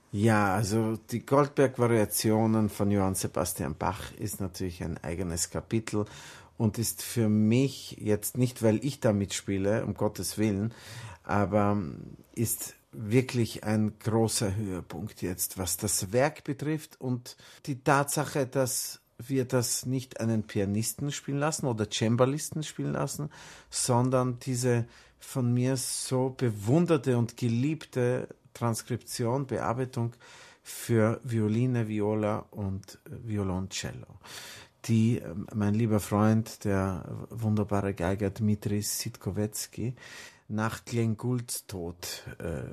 Ja, also die Goldberg-Variationen von Johann Sebastian Bach ist natürlich ein eigenes Kapitel und ist für mich jetzt nicht, weil ich da mitspiele, um Gottes Willen, aber ist wirklich ein großer Höhepunkt jetzt, was das Werk betrifft und die Tatsache, dass wir das nicht einen Pianisten spielen lassen oder Cembalisten spielen lassen, sondern diese von mir so bewunderte und geliebte Transkription, Bearbeitung für Violine, Viola und Violoncello, die mein lieber Freund, der wunderbare Geiger Dmitri Sitkovetsky, nach Glenn Goulds Tod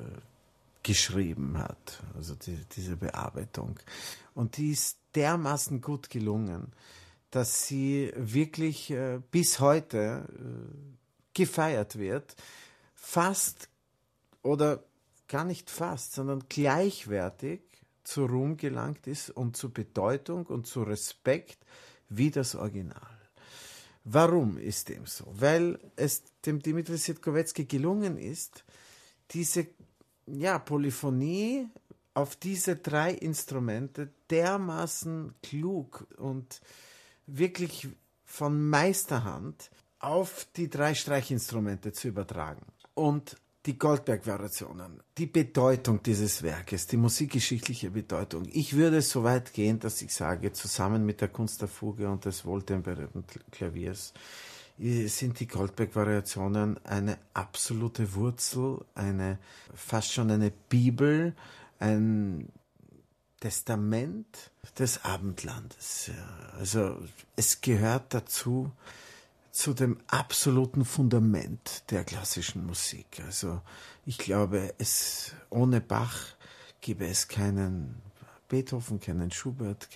geschrieben hat, also diese Bearbeitung. Und die ist dermaßen gut gelungen, dass sie wirklich bis heute gefeiert wird, fast oder gar nicht fast, sondern gleichwertig zu Ruhm gelangt ist und zu Bedeutung und zu Respekt wie das Original. Warum ist dem so? Weil es dem Dmitri Sitkovetsky gelungen ist, diese Polyphonie auf diese drei Instrumente dermaßen klug und wirklich von Meisterhand auf die drei Streichinstrumente zu übertragen. Und die Goldberg-Variationen, die Bedeutung dieses Werkes, die musikgeschichtliche Bedeutung. Ich würde so weit gehen, dass ich sage, zusammen mit der Kunst der Fuge und des wohltemperierten Klaviers sind die Goldberg-Variationen eine absolute Wurzel, fast schon eine Bibel, ein Testament des Abendlandes. Ja. Also es gehört dazu, zu dem absoluten Fundament der klassischen Musik. Also ich glaube, ohne Bach gäbe es keinen Beethoven, keinen Schubert,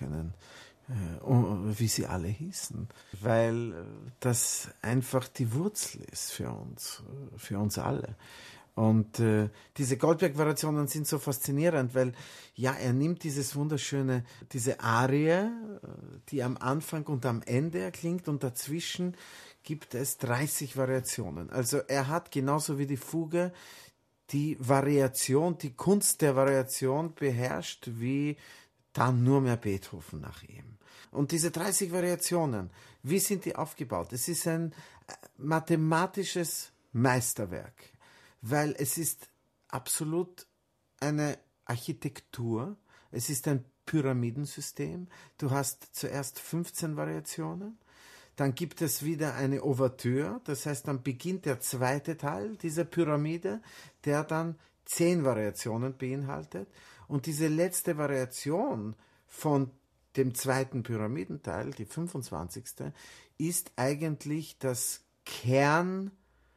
wie sie alle hießen, weil das einfach die Wurzel ist für uns alle. Und diese Goldberg-Variationen sind so faszinierend, weil er nimmt diese Arie, die am Anfang und am Ende erklingt und dazwischen gibt es 30 Variationen. Also er hat genauso wie die Fuge die Variation, die Kunst der Variation beherrscht, wie dann nur mehr Beethoven nach ihm. Und diese 30 Variationen, wie sind die aufgebaut? Es ist ein mathematisches Meisterwerk, weil es ist absolut eine Architektur, es ist ein Pyramidensystem. Du hast zuerst 15 Variationen, dann gibt es wieder eine Ouvertüre, das heißt, dann beginnt der zweite Teil dieser Pyramide, der dann 10 Variationen beinhaltet. Und diese letzte Variation von dem zweiten Pyramidenteil, die 25., ist eigentlich das Kernwerk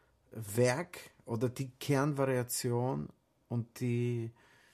oder die Kernvariation und die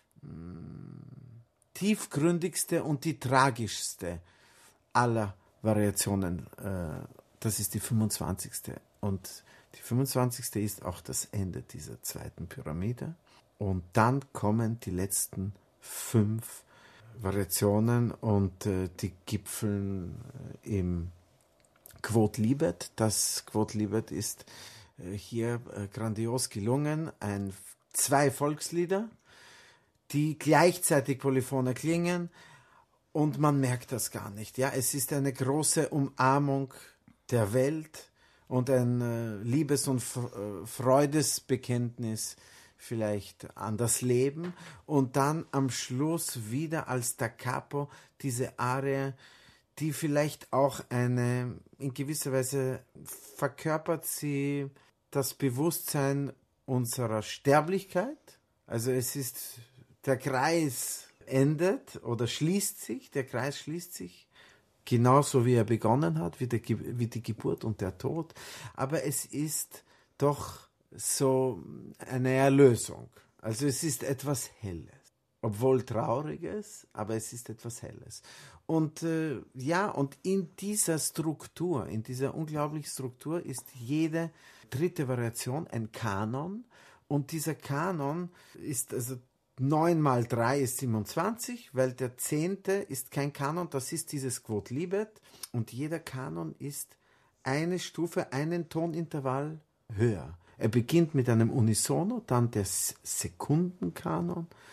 tiefgründigste und die tragischste aller Variationen. Das ist die 25. Und die 25. ist auch das Ende dieser zweiten Pyramide. Und dann kommen die letzten 5 Variationen und die gipfeln im Quodlibet. Das Quodlibet ist hier grandios gelungen. 2 Volkslieder, die gleichzeitig polyphon erklingen und man merkt das gar nicht. Ja, es ist eine große Umarmung der Welt und ein Liebes- und Freudesbekenntnis vielleicht an das Leben und dann am Schluss wieder als Da Capo diese Arie, die vielleicht auch in gewisser Weise verkörpert sie das Bewusstsein unserer Sterblichkeit. Also es ist, der Kreis endet oder der Kreis schließt sich, genauso wie er begonnen hat, wie die Geburt und der Tod. Aber es ist doch so eine Erlösung. Also es ist etwas Helles. Obwohl Trauriges, aber es ist etwas Helles. Und und in dieser Struktur, in dieser unglaublichen Struktur ist jede dritte Variation ein Kanon. Und dieser Kanon ist, also 9 mal 3 ist 27, weil der 10. ist kein Kanon, das ist dieses Quodlibet. Und jeder Kanon ist eine Stufe, einen Tonintervall höher. Er beginnt mit einem Unisono, dann der Sekundenkanon,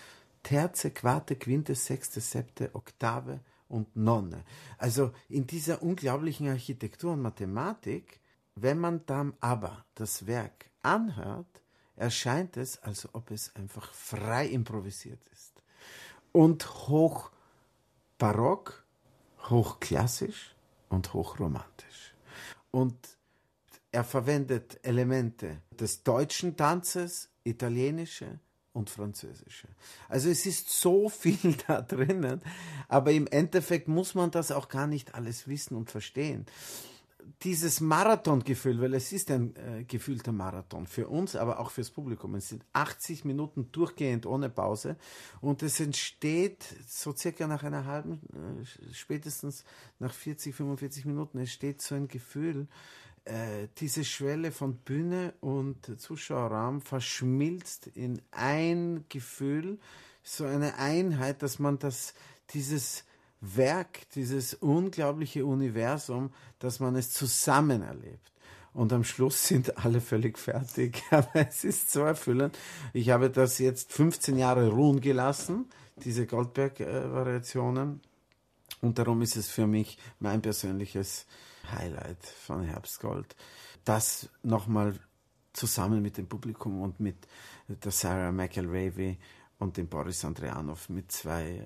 Terze, Quarte, Quinte, Sechste, Septe, Oktave und Nonne. Also in dieser unglaublichen Architektur und Mathematik, wenn man dann aber das Werk anhört, erscheint es, als ob es einfach frei improvisiert ist. Und hochbarock, hochklassisch und hochromantisch. Und er verwendet Elemente des deutschen Tanzes, italienische und französische. Also es ist so viel da drinnen, aber im Endeffekt muss man das auch gar nicht alles wissen und verstehen. Dieses Marathongefühl, weil es ist ein gefühlter Marathon für uns, aber auch fürs Publikum. Es sind 80 Minuten durchgehend ohne Pause und es entsteht so circa nach einer halben, spätestens nach 40, 45 Minuten, es steht so ein Gefühl, diese Schwelle von Bühne und Zuschauerraum verschmilzt in ein Gefühl, so eine Einheit, dass man dieses Werk, dieses unglaubliche Universum, dass man es zusammen erlebt. Und am Schluss sind alle völlig fertig. Aber es ist so erfüllend. Ich habe das jetzt 15 Jahre ruhen gelassen, diese Goldberg-Variationen. Und darum ist es für mich mein persönliches Highlight von Herbstgold. Das nochmal zusammen mit dem Publikum und mit der Sarah McElravy und dem Boris Andrianov, mit zwei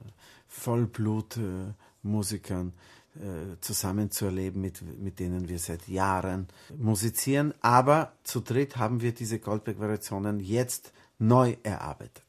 Vollblut-Musikern zusammen zu erleben, mit denen wir seit Jahren musizieren. Aber zu dritt haben wir diese Goldberg-Variationen jetzt neu erarbeitet.